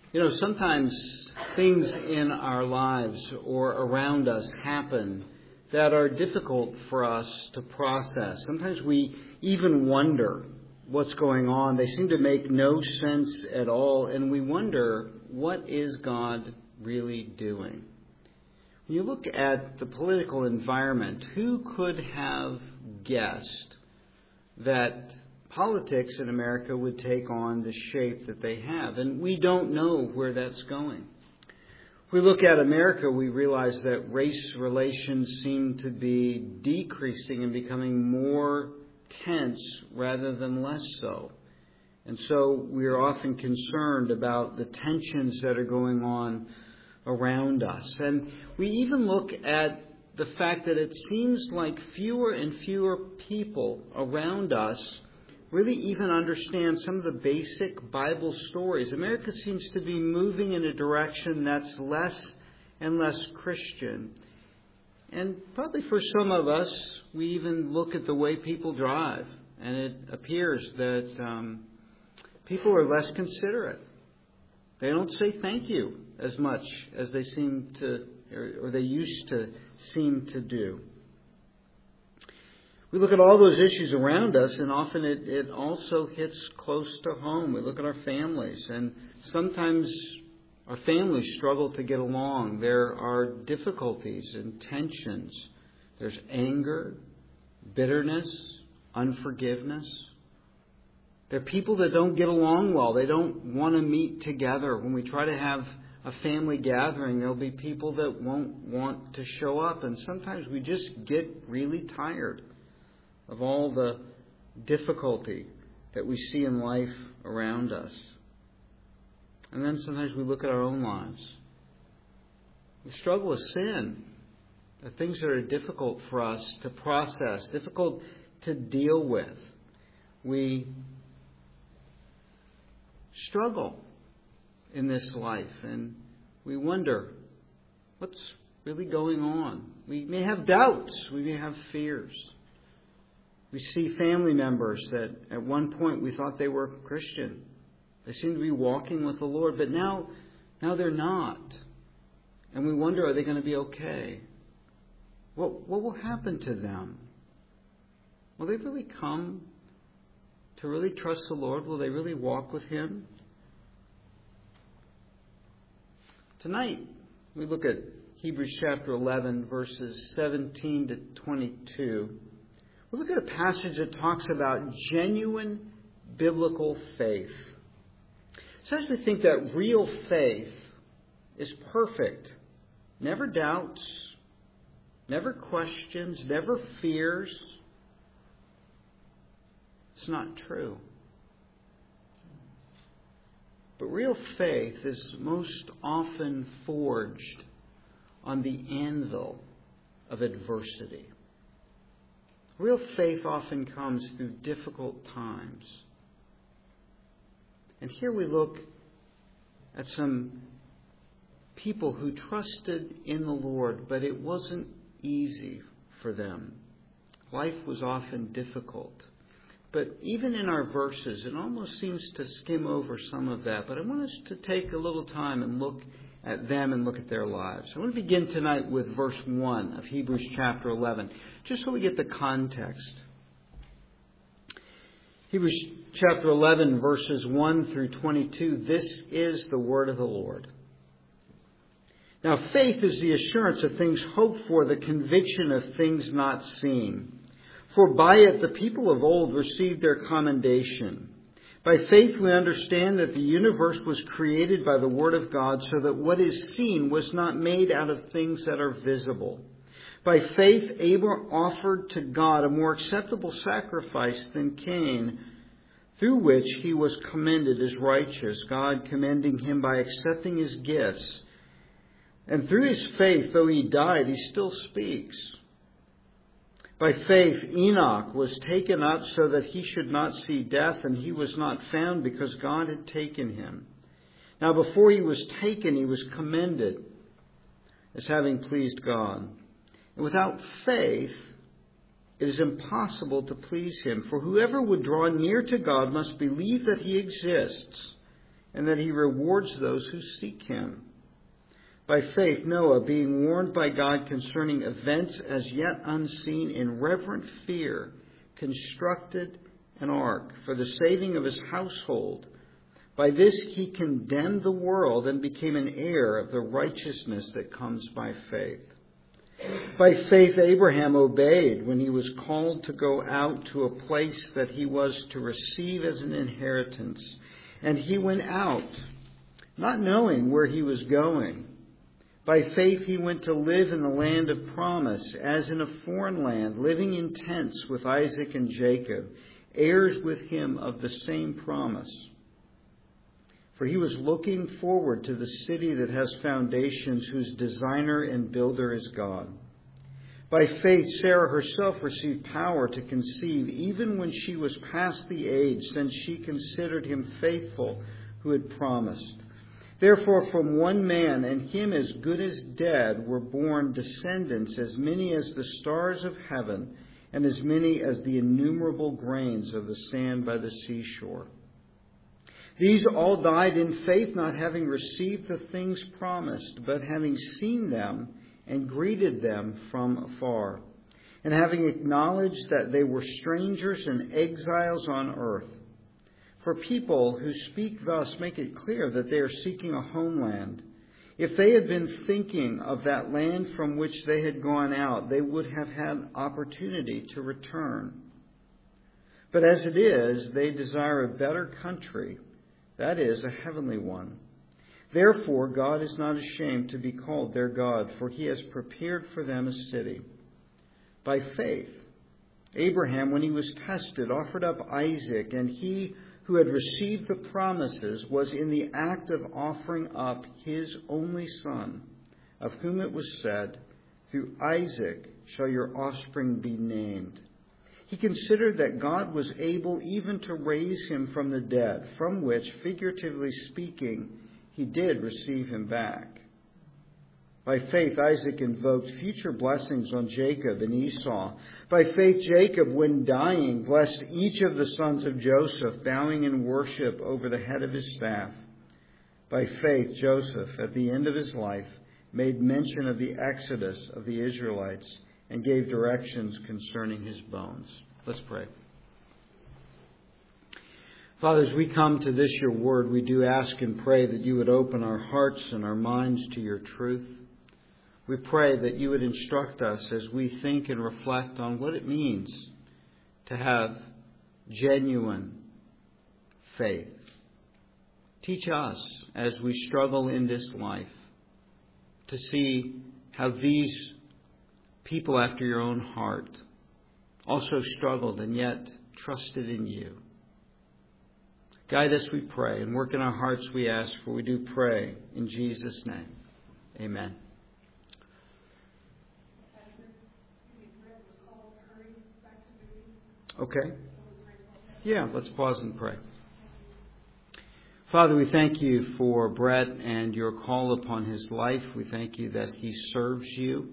Sometimes things in our lives or around us happen that are difficult for us to process. Sometimes we even wonder what's going on. They seem to make no sense at all, and we wonder, what is God really doing? When you look at the political environment, who could have guessed that politics in America would take on the shape that they have? And we don't know where that's going. If we look at America, we realize that race relations seem to be decreasing and becoming more tense rather than less so. And so we are often concerned about the tensions that are going on around us. And we even look at the fact that it seems like fewer and fewer people around us really even understand some of the basic Bible stories. America seems to be moving in a direction that's less and less Christian. And probably for some of us, we even look at the way people drive, and it appears that people are less considerate. They don't say thank you as much as they seem to, or they used to seem to do. We look at all those issues around us, and often it also hits close to home. We look at our families, and sometimes our families struggle to get along. There are difficulties and tensions. There's anger, bitterness, unforgiveness. There are people that don't get along well. They don't want to meet together. When we try to have a family gathering, there'll be people that won't want to show up. And sometimes we just get really tired of all the difficulty that we see in life around us. And then sometimes we look at our own lives. We struggle with sin. The things that are difficult for us to process, difficult to deal with. We struggle in this life, and we wonder what's really going on. We may have doubts. We may have fears. We see family members that at one point we thought they were Christian. They seem to be walking with the Lord, but now they're not. And we wonder, are they going to be okay? What will happen to them? Will they really come to really trust the Lord? Will they really walk with Him? Tonight, we look at Hebrews chapter 11, verses 17 to 22. We look at a passage that talks about genuine biblical faith. Sometimes we think that real faith is perfect. Never doubts, never questions, never fears. It's not true. But real faith is most often forged on the anvil of adversity. Real faith often comes through difficult times. And here we look at some people who trusted in the Lord, but it wasn't easy for them. Life was often difficult. But even in our verses, it almost seems to skim over some of that. But I want us to take a little time and look at them and look at their lives. I want to begin tonight with verse 1 of Hebrews chapter 11, just so we get the context. Hebrews chapter 11, verses 1 through 22, this is the word of the Lord. Now faith is the assurance of things hoped for, the conviction of things not seen. For by it the people of old received their commendation. By faith we understand that the universe was created by the Word of God, so that what is seen was not made out of things that are visible. By faith Abel offered to God a more acceptable sacrifice than Cain, through which he was commended as righteous, God commending him by accepting his gifts. And through his faith, though he died, he still speaks. By faith, Enoch was taken up so that he should not see death, and he was not found because God had taken him. Now, before he was taken, he was commended as having pleased God. And without faith, it is impossible to please Him. For whoever would draw near to God must believe that He exists, and that he rewards those who seek him. By faith, Noah, being warned by God concerning events as yet unseen, in reverent fear, constructed an ark for the saving of his household. By this he condemned the world and became an heir of the righteousness that comes by faith. By faith, Abraham obeyed when he was called to go out to a place that he was to receive as an inheritance. And he went out, not knowing where he was going. By faith, he went to live in the land of promise, as in a foreign land, living in tents with Isaac and Jacob, heirs with him of the same promise. For he was looking forward to the city that has foundations, whose designer and builder is God. By faith, Sarah herself received power to conceive, even when she was past the age, since she considered him faithful who had promised. Therefore, from one man, and him as good as dead, were born descendants, as many as the stars of heaven, and as many as the innumerable grains of the sand by the seashore. These all died in faith, not having received the things promised, but having seen them and greeted them from afar, and having acknowledged that they were strangers and exiles on earth. For people who speak thus make it clear that they are seeking a homeland. If they had been thinking of that land from which they had gone out, they would have had opportunity to return. But as it is, they desire a better country, that is, a heavenly one. Therefore, God is not ashamed to be called their God, for he has prepared for them a city. By faith, Abraham, when he was tested, offered up Isaac, and he who had received the promises was in the act of offering up his only son, of whom it was said, "Through Isaac shall your offspring be named." He considered that God was able even to raise him from the dead, from which, figuratively speaking, he did receive him back. By faith, Isaac invoked future blessings on Jacob and Esau. By faith, Jacob, when dying, blessed each of the sons of Joseph, bowing in worship over the head of his staff. By faith, Joseph, at the end of his life, made mention of the exodus of the Israelites and gave directions concerning his bones. Let's pray. Father, as we come to this, your word, we do ask and pray that you would open our hearts and our minds to your truth. We pray that you would instruct us as we think and reflect on what it means to have genuine faith. Teach us as we struggle in this life to see how these people after your own heart also struggled and yet trusted in you. Guide us, we pray, and work in our hearts, we ask, for we do pray in Jesus' name. Amen. Okay. Yeah, let's pause and pray. Father, we thank you for Brett and your call upon his life. We thank you that he serves you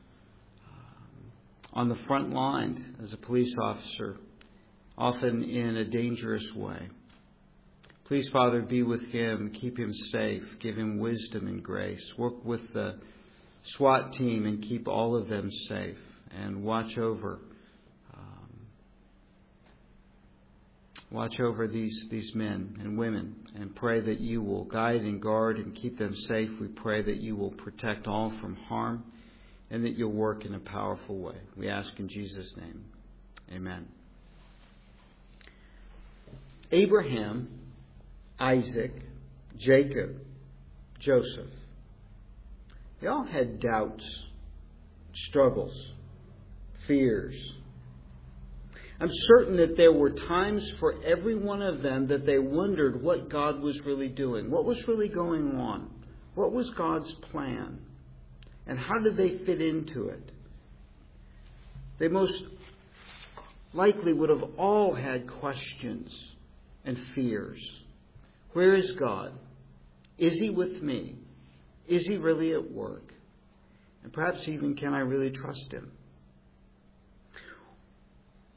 on the front line as a police officer, often in a dangerous way. Please, Father, be with him, keep him safe, give him wisdom and grace. Work with the SWAT team and keep all of them safe, and watch over these men and women, and pray that you will guide and guard and keep them safe. We pray that you will protect all from harm and that you'll work in a powerful way. We ask in Jesus' name. Amen. Abraham, Isaac, Jacob, Joseph, they all had doubts, struggles, fears. I'm certain that there were times for every one of them that they wondered what God was really doing, what was really going on, what was God's plan, and how did they fit into it. They most likely would have all had questions and fears. Where is God? Is he with me? Is he really at work? And perhaps even, can I really trust him?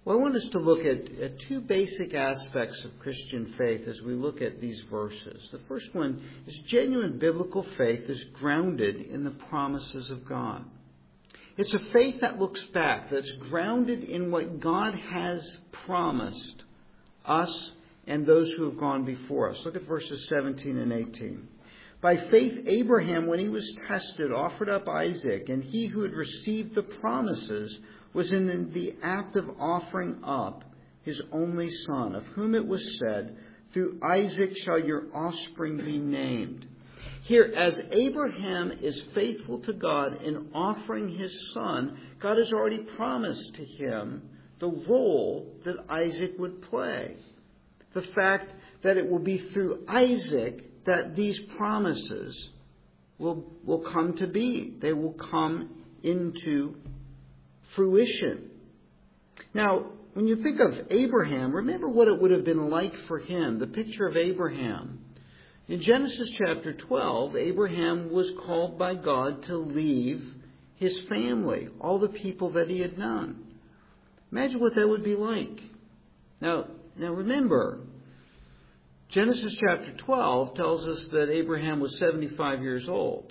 Well, I want us to look at two basic aspects of Christian faith as we look at these verses. The first one is genuine biblical faith is grounded in the promises of God. It's a faith that looks back, that's grounded in what God has promised us and those who have gone before us. Look at verses 17 and 18. By faith, Abraham, when he was tested, offered up Isaac, and he who had received the promises was in the act of offering up his only son, of whom it was said, through Isaac shall your offspring be named. Here, as Abraham is faithful to God in offering his son, God has already promised to him the role that Isaac would play. The fact that it will be through Isaac that these promises will come to be. They will come into fruition. Now, when you think of Abraham, remember what it would have been like for him, the picture of Abraham. In Genesis chapter 12, Abraham was called by God to leave his family, all the people that he had known. Imagine what that would be like. Now remember, Genesis chapter 12 tells us that Abraham was 75 years old.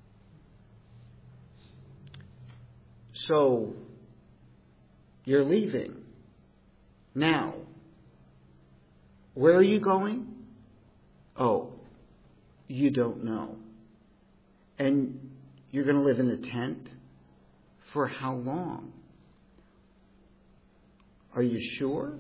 So, you're leaving. Now, where are you going? Oh, you don't know. And you're going to live in a tent? For how long? Are you sure?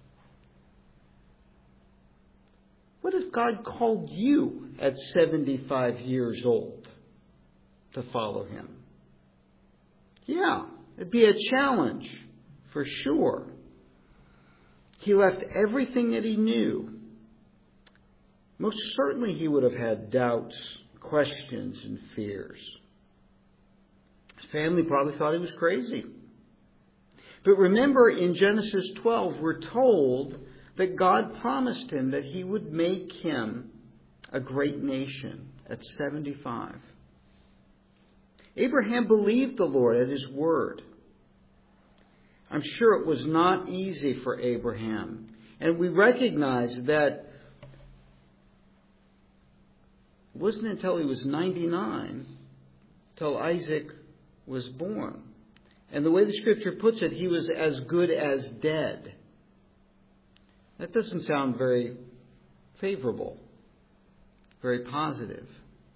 What if God called you at 75 years old to follow him? Yeah, it'd be a challenge for sure. He left everything that he knew. Most certainly he would have had doubts, questions, and fears. His family probably thought he was crazy. But remember, in Genesis 12, we're told that God promised him that he would make him a great nation at 75. Abraham believed the Lord at his word. I'm sure it was not easy for Abraham. And we recognize that it wasn't until he was 99 till Isaac was born. And the way the scripture puts it, he was as good as dead. That doesn't sound very favorable, very positive.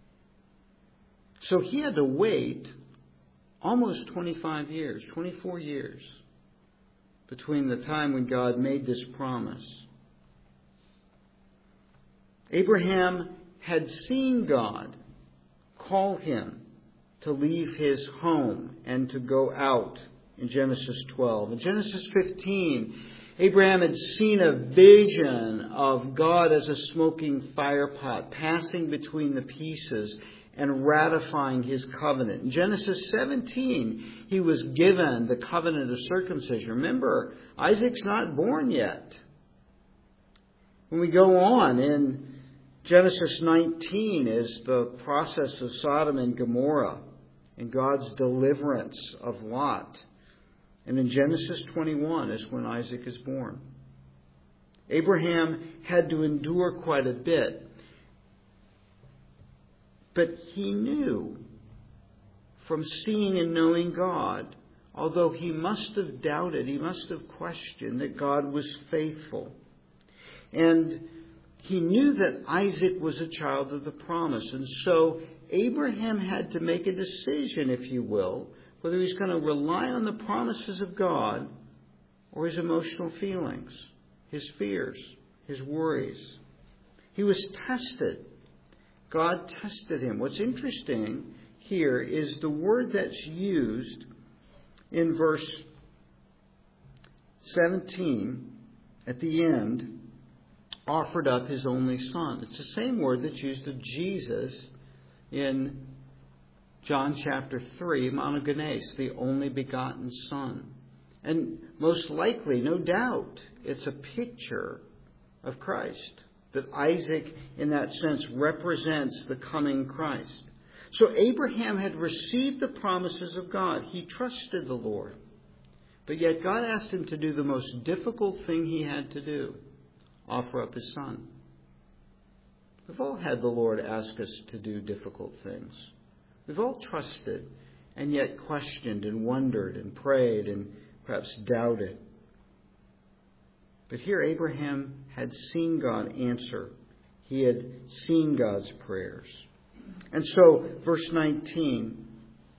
So he had to wait almost 25 years, 24 years, between the time when God made this promise. Abraham had seen God call him to leave his home and to go out in Genesis 12. In Genesis 15, Abraham had seen a vision of God as a smoking firepot passing between the pieces and ratifying his covenant. In Genesis 17, he was given the covenant of circumcision. Remember, Isaac's not born yet. When we go on in Genesis 19 is the process of Sodom and Gomorrah and God's deliverance of Lot. And in Genesis 21 is when Isaac is born. Abraham had to endure quite a bit. But he knew from seeing and knowing God, although he must have doubted, he must have questioned, that God was faithful. And he knew that Isaac was a child of the promise. And so Abraham had to make a decision, if you will, whether he's going to rely on the promises of God or his emotional feelings, his fears, his worries. He was tested. God tested him. What's interesting here is the word that's used in verse 17 at the end, offered up his only son. It's the same word that's used of Jesus in John chapter 3, monogenes, the only begotten Son. And most likely, no doubt, it's a picture of Christ. That Isaac, in that sense, represents the coming Christ. So Abraham had received the promises of God. He trusted the Lord. But yet God asked him to do the most difficult thing he had to do, offer up his son. We've all had the Lord ask us to do difficult things. We've all trusted and yet questioned and wondered and prayed and perhaps doubted. But here Abraham had seen God answer. He had seen God's prayers. And so, verse 19,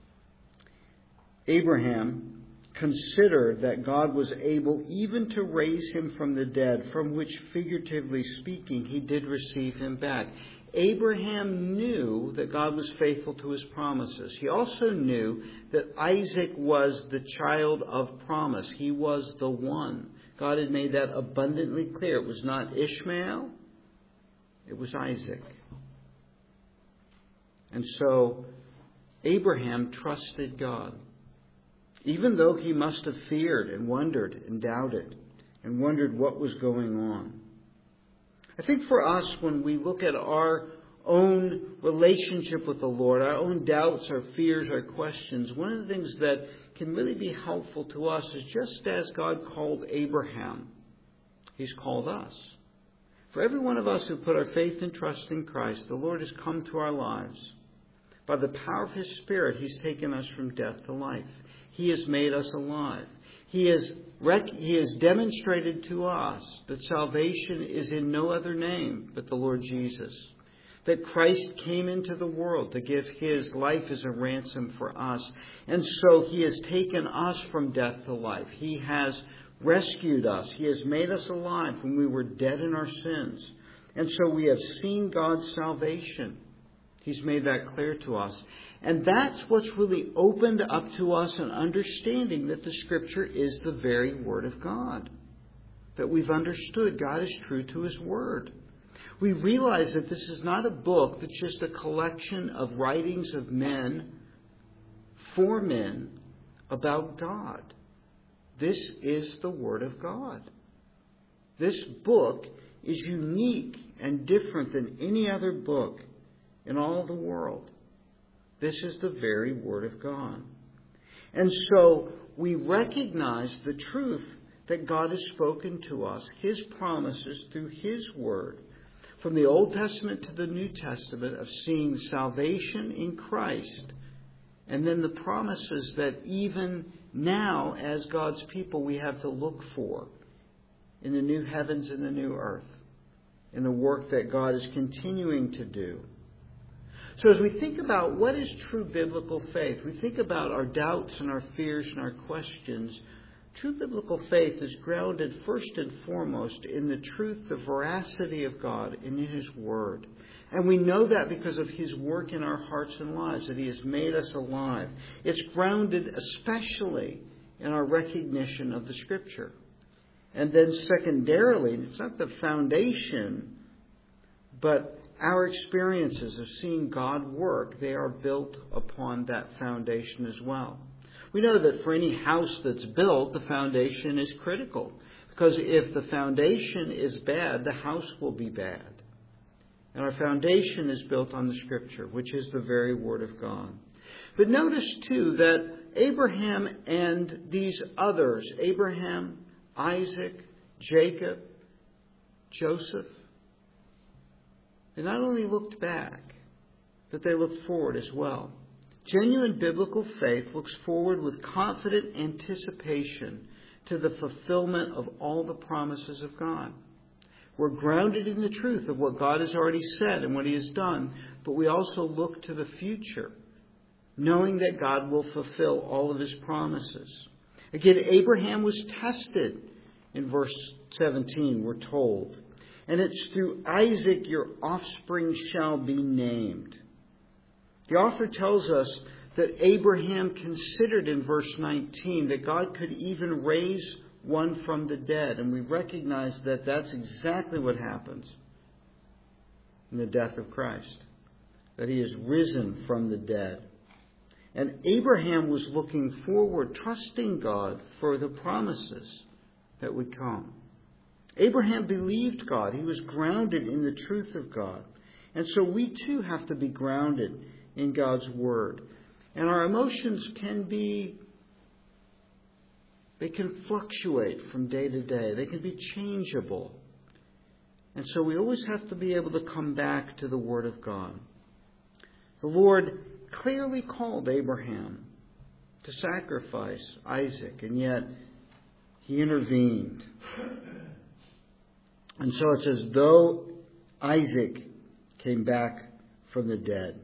Abraham considered that God was able even to raise him from the dead, from which, figuratively speaking, he did receive him back. Abraham knew that God was faithful to his promises. He also knew that Isaac was the child of promise. He was the one. God had made that abundantly clear. It was not Ishmael. It was Isaac. And so Abraham trusted God, even though he must have feared and wondered and doubted and wondered what was going on. I think for us, when we look at our own relationship with the Lord, our own doubts, our fears, our questions, one of the things that can really be helpful to us is just as God called Abraham, He's called us. For every one of us who put our faith and trust in Christ, the Lord has come to our lives. By the power of His Spirit, He's taken us from death to life. He has made us alive. He has demonstrated to us that salvation is in no other name but the Lord Jesus. That Christ came into the world to give His life as a ransom for us. And so He has taken us from death to life. He has rescued us. He has made us alive when we were dead in our sins. And so we have seen God's salvation. He's made that clear to us. And that's what's really opened up to us an understanding that the Scripture is the very Word of God. That we've understood God is true to His Word. We realize that this is not a book that's just a collection of writings of men for men about God. This is the Word of God. This book is unique and different than any other book in all the world. This is the very Word of God. And so we recognize the truth that God has spoken to us, His promises through His Word, from the Old Testament to the New Testament, of seeing salvation in Christ, and then the promises that even now, as God's people, we have to look for in the new heavens and the new earth, in the work that God is continuing to do. So as we think about what is true biblical faith, we think about our doubts and our fears and our questions. True biblical faith is grounded first and foremost in the truth, the veracity of God and in His Word. And we know that because of His work in our hearts and lives, that He has made us alive. It's grounded especially in our recognition of the Scripture. And then secondarily, it's not the foundation, but our experiences of seeing God work, they are built upon that foundation as well. We know that for any house that's built, the foundation is critical. Because if the foundation is bad, the house will be bad. And our foundation is built on the Scripture, which is the very Word of God. But notice, too, that Abraham and these others, Abraham, Isaac, Jacob, Joseph, they not only looked back, but they looked forward as well. Genuine biblical faith looks forward with confident anticipation to the fulfillment of all the promises of God. We're grounded in the truth of what God has already said and what He has done, but we also look to the future, knowing that God will fulfill all of His promises. Again, Abraham was tested in verse 17, we're told. And it's through Isaac your offspring shall be named. The author tells us that Abraham considered in verse 19 that God could even raise one from the dead. And we recognize that that's exactly what happens in the death of Christ. That He is risen from the dead. And Abraham was looking forward, trusting God for the promises that would come. Abraham believed God. He was grounded in the truth of God. And so we too have to be grounded in God's Word. And our emotions can be They can fluctuate from day to day. They can be changeable. And so we always have to be able to come back to the Word of God. The Lord clearly called Abraham to sacrifice Isaac, and yet He intervened. And so it's as though Isaac came back from the dead.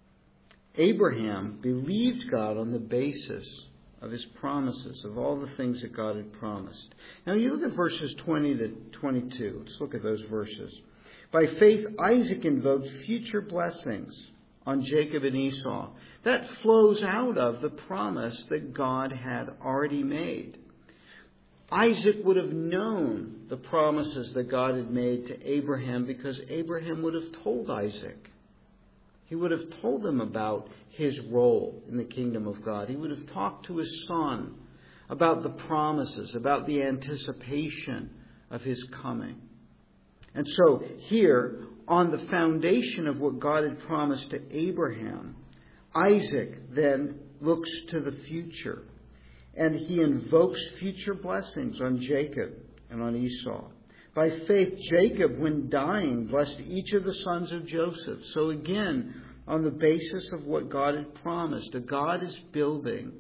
Abraham believed God on the basis of His promises, of all the things that God had promised. Now you look at verses 20 to 22. Let's look at those verses. By faith, Isaac invoked future blessings on Jacob and Esau. That flows out of the promise that God had already made. Isaac would have known the promises that God had made to Abraham because Abraham would have told Isaac. He would have told him about his role in the kingdom of God. He would have talked to his son about the promises, about the anticipation of his coming. And so here, on the foundation of what God had promised to Abraham, Isaac then looks to the future. And he invokes future blessings on Jacob and on Esau. By faith, Jacob, when dying, blessed each of the sons of Joseph. So again, on the basis of what God had promised, God is building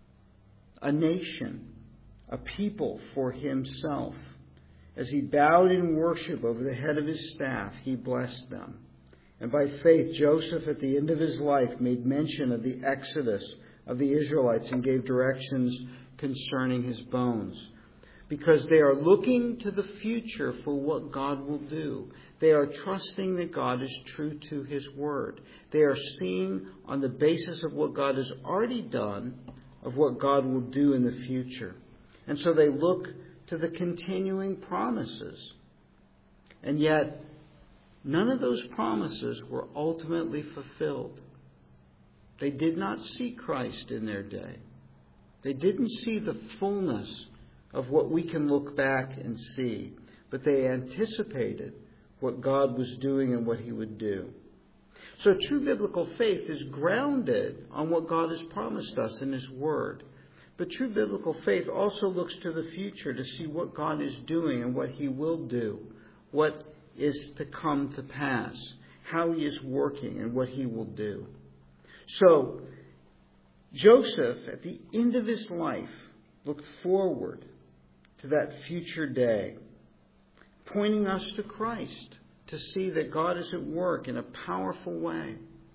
a nation, a people for Himself. As he bowed in worship over the head of his staff, he blessed them. And by faith, Joseph, at the end of his life, made mention of the exodus of the Israelites and gave directions concerning his bones. Because they are looking to the future for what God will do. They are trusting that God is true to His word. They are seeing on the basis of what God has already done, of what God will do in the future. And so they look to the continuing promises. And yet, none of those promises were ultimately fulfilled. They did not see Christ in their day. They didn't see the fullness of what we can look back and see. But they anticipated what God was doing and what He would do. So true biblical faith is grounded on what God has promised us in His Word. But true biblical faith also looks to the future to see what God is doing and what He will do, what is to come to pass, how He is working and what He will do. So, Joseph, at the end of his life, looked forward to that future day, pointing us to Christ to see that God is at work in a powerful way.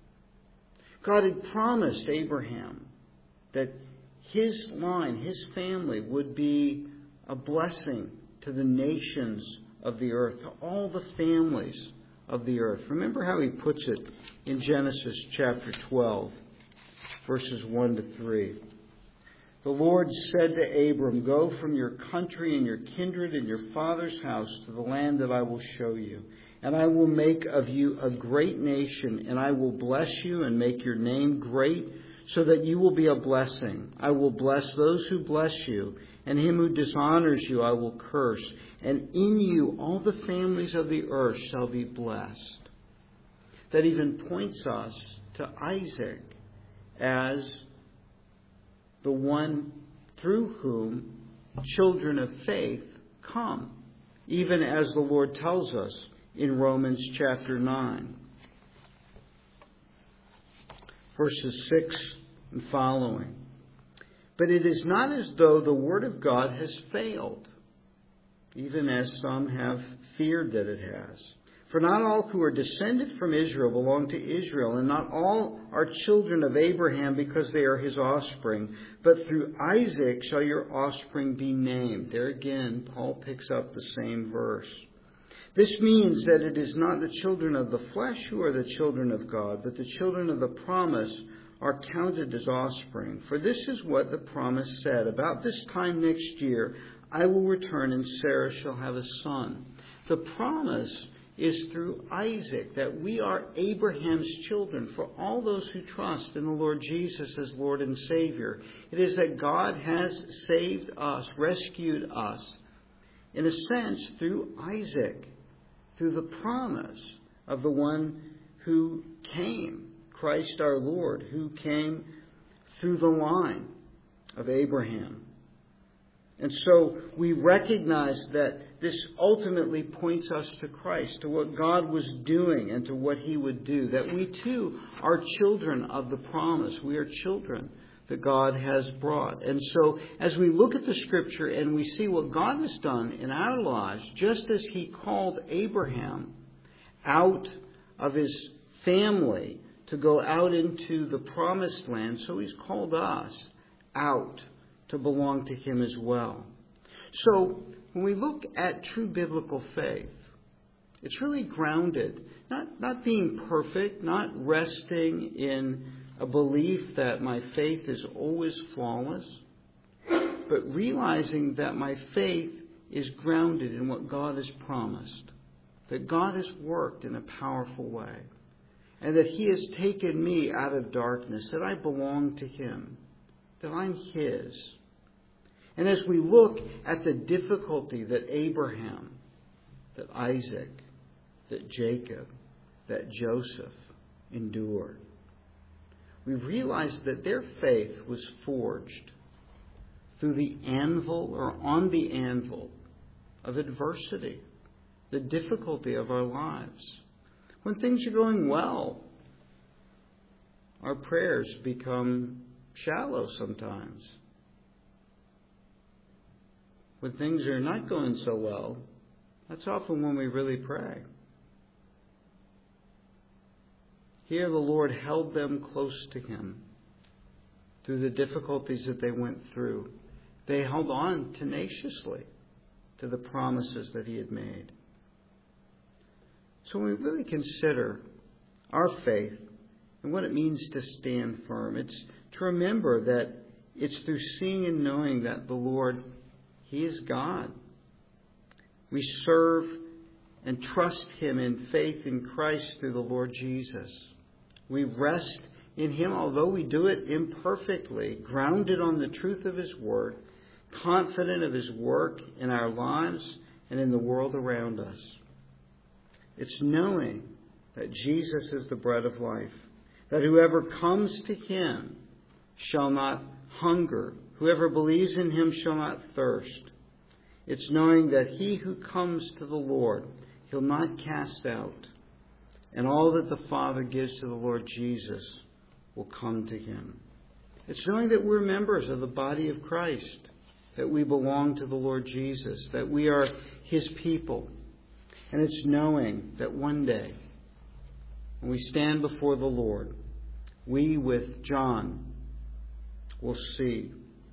God had promised Abraham that his line, his family, would be a blessing to the nations of the earth, to all the families of the earth. Remember how He puts it in Genesis chapter 12, verses 1 to 3. The Lord said to Abram, "Go from your country and your kindred and your father's house to the land that I will show you. And I will make of you a great nation, and I will bless you and make your name great, so that you will be a blessing. I will bless those who bless you, and him who dishonors you I will curse. And in you all the families of the earth shall be blessed." That even points us to Isaac as the one through whom children of faith come, even as the Lord tells us in Romans chapter 9. Verses 6 and following. But it is not as though the word of God has failed, even as some have feared that it has. For not all who are descended from Israel belong to Israel, and not all are children of Abraham because they are his offspring. But through Isaac shall your offspring be named. There again, Paul picks up the same verse. This means that it is not the children of the flesh who are the children of God, but the children of the promise are counted as offspring. For this is what the promise said: "About this time next year I will return, and Sarah shall have a son." The promise is through Isaac that we are Abraham's children for all those who trust in the Lord Jesus as Lord and Savior. It is that God has saved us, rescued us, in a sense, through Isaac, through the promise of the one who came, Christ our Lord, who came through the line of Abraham. And so we recognize that this ultimately points us to Christ, to what God was doing and to what He would do. That we too are children of the promise. We are children that God has brought. And so as we look at the Scripture and we see what God has done in our lives, just as He called Abraham out of his family to go out into the promised land, so He's called us out to belong to Him as well. So when we look at true biblical faith, it's really grounded, not being perfect, not resting in a belief that my faith is always flawless, but realizing that my faith is grounded in what God has promised, that God has worked in a powerful way, and that He has taken me out of darkness, that I belong to Him, that I'm His. And as we look at the difficulty that Abraham, that Isaac, that Jacob, that Joseph endured, we realize that their faith was forged through the anvil or on the anvil of adversity, the difficulty of our lives. When things are going well, our prayers become shallow sometimes. When things are not going so well, that's often when we really pray. Here the Lord held them close to Him through the difficulties that they went through. They held on tenaciously to the promises that He had made. So when we really consider our faith and what it means to stand firm, it's to remember that it's through seeing and knowing that the Lord, He is God. We serve and trust Him in faith in Christ through the Lord Jesus. We rest in Him, although we do it imperfectly, grounded on the truth of His Word, confident of His work in our lives and in the world around us. It's knowing that Jesus is the bread of life, that whoever comes to Him shall not hunger, whoever believes in Him shall not thirst. It's knowing that he who comes to the Lord, He'll not cast out, and all that the Father gives to the Lord Jesus will come to Him. It's knowing that we're members of the body of Christ, that we belong to the Lord Jesus, that we are His people. And it's knowing that one day, when we stand before the Lord, we with John will see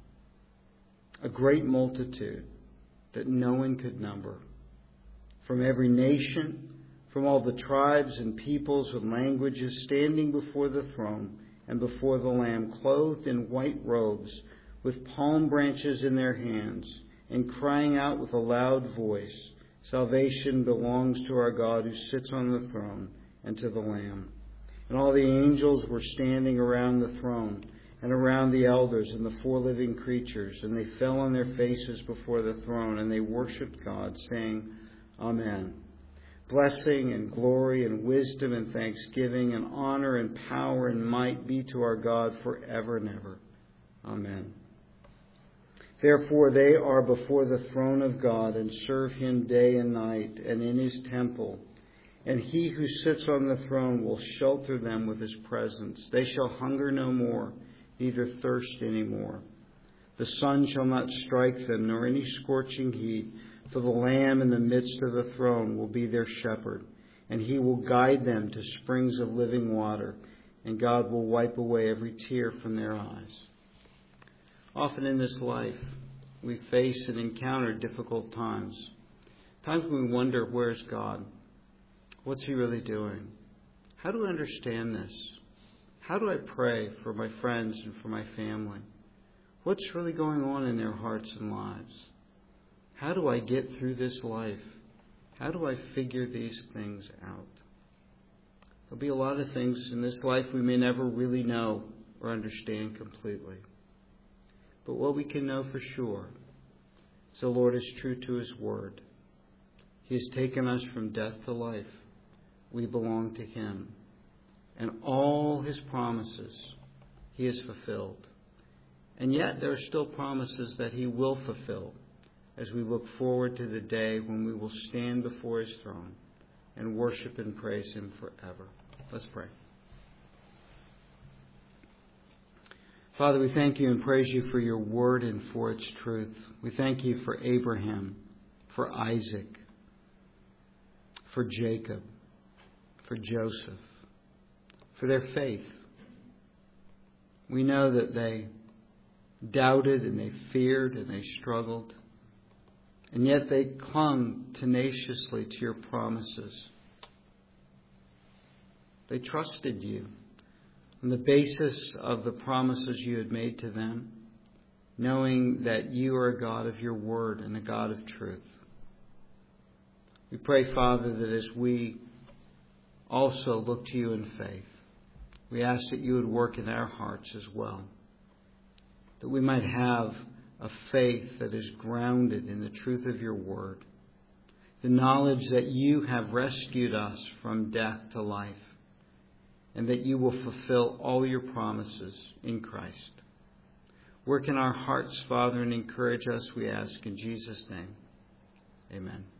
a great multitude that no one could number, from every nation, from all the tribes and peoples and languages, standing before the throne and before the Lamb, clothed in white robes, with palm branches in their hands, and crying out with a loud voice, "Salvation belongs to our God who sits on the throne and to the Lamb." And all the angels were standing around the throne and around the elders and the four living creatures, and they fell on their faces before the throne, and they worshipped God, saying, "Amen. Blessing and glory and wisdom and thanksgiving and honor and power and might be to our God forever and ever. Amen." Therefore they are before the throne of God and serve Him day and night and in His temple. And He who sits on the throne will shelter them with His presence. They shall hunger no more, neither thirst any more. The sun shall not strike them, nor any scorching heat. For the Lamb in the midst of the throne will be their shepherd, and He will guide them to springs of living water, and God will wipe away every tear from their eyes. Often in this life, we face and encounter difficult times. Times when we wonder, where's God? What's He really doing? How do I understand this? How do I pray for my friends and for my family? What's really going on in their hearts and lives? How do I get through this life? How do I figure these things out? There'll be a lot of things in this life we may never really know or understand completely. But what we can know for sure is the Lord is true to His word. He has taken us from death to life. We belong to Him. And all His promises He has fulfilled. And yet there are still promises that He will fulfill as we look forward to the day when we will stand before His throne and worship and praise Him forever. Let's pray. Father, we thank You and praise You for Your word and for its truth. We thank You for Abraham, for Isaac, for Jacob, for Joseph, for their faith. We know that they doubted and they feared and they struggled, and yet they clung tenaciously to Your promises. They trusted You on the basis of the promises You had made to them, knowing that You are a God of Your word and a God of truth. We pray, Father, that as we also look to You in faith, we ask that You would work in our hearts as well, that we might have a faith that is grounded in the truth of Your word, the knowledge that You have rescued us from death to life, and that You will fulfill all Your promises in Christ. Work in our hearts, Father, and encourage us, we ask in Jesus' name. Amen.